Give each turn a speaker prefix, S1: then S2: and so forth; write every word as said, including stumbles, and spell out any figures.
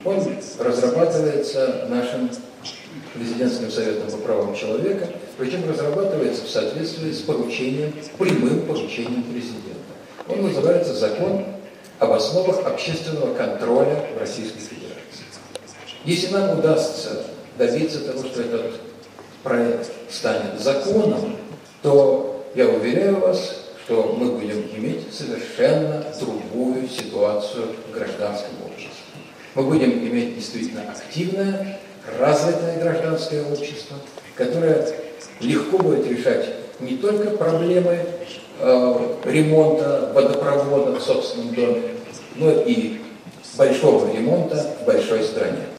S1: Он разрабатывается нашим Президентским советом по правам человека, причем разрабатывается в соответствии с поручением, прямым поручением президента. Он называется «Закон об основах общественного контроля в Российской Федерации». Если нам удастся добиться того, что этот проект станет законом, то я уверяю вас, что мы будем иметь совершенно другую ситуацию в гражданском обществе. Мы будем иметь действительно активное, развитое гражданское общество, которое легко будет решать не только проблемы э, ремонта водопровода в собственном доме, но и большого ремонта в большой стране.